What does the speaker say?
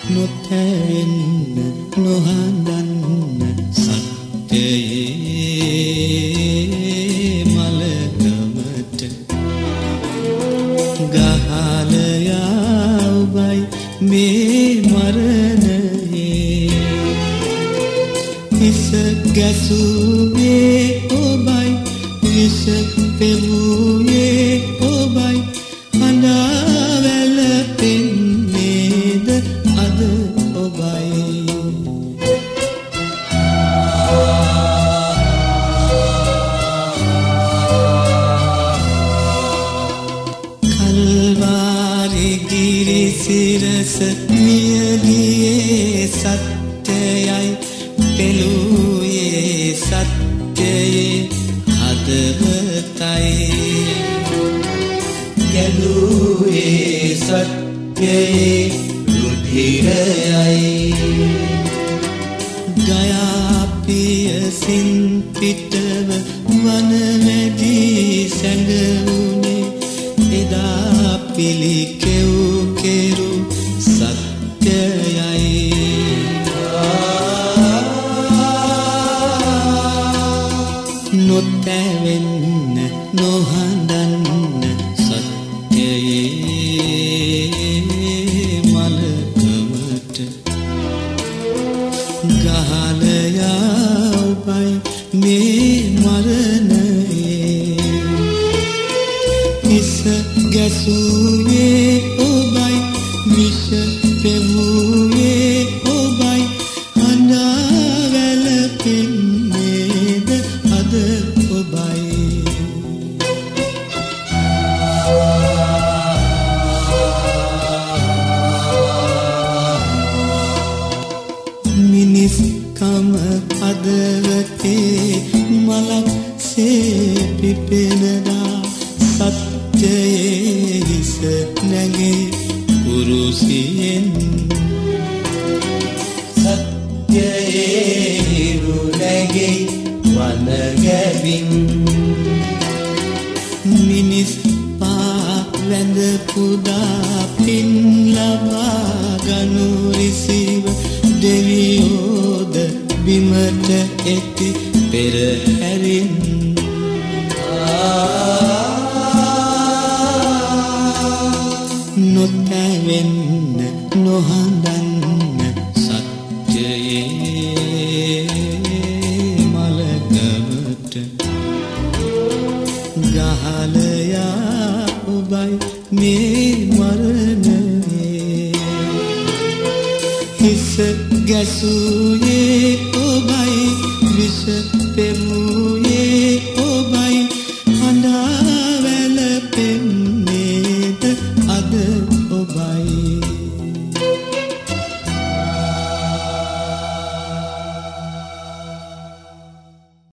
නොතැවෙන්න නොහඳන්න සත්‍යයේ මලකමට ගහලයා ඔබයි මේ මරණයේ හිස ගැසුවේ ඔබයි විස පෙවුවේ ඔබයි හඬාවැල පෙන්නේද අද ඔබයි කල්වාරි ගිරි සිරස මියගියේ සත්‍යයයි පෙළුයේ සත්‍යයේ හදවතයි ගැලුවේ සත්‍යයේ රුධිරයයි ගයාපියසින් පිටව වනමැදී සැඟවුණේ එදා පිළිකෙව් කෙරු සත්‍යයයි නොතැවෙන්න නොහඳන්න සත්‍යයේ මලකමට ගහලයා ඔබයි මේ මරණයේ හිස ගැසුවේ ඔබයි විෂ පෙවුවේ ඔබයි හඬාවැල පෙන්නේද අද ඔබයි මිනිස්කම හදවතේ මලක් සේ පිපෙනදා සත්‍යයේ හිස නැගේ කුරුසියෙන් සත්‍යයේ හිරු නැගේ වනගැවින් මිනිස් පා වැඳ පුදා පින් ලබා ගනු රිසිව දෙවියෝද බිමට එති පෙරහැරින් නොතැවෙන්න නොහඳන්න සත්‍යයේ මලකමට ගහලයා ඔබයි මේ මරණයේ හිස ගැසුවේ ඔබයි විෂ පෙවුවේ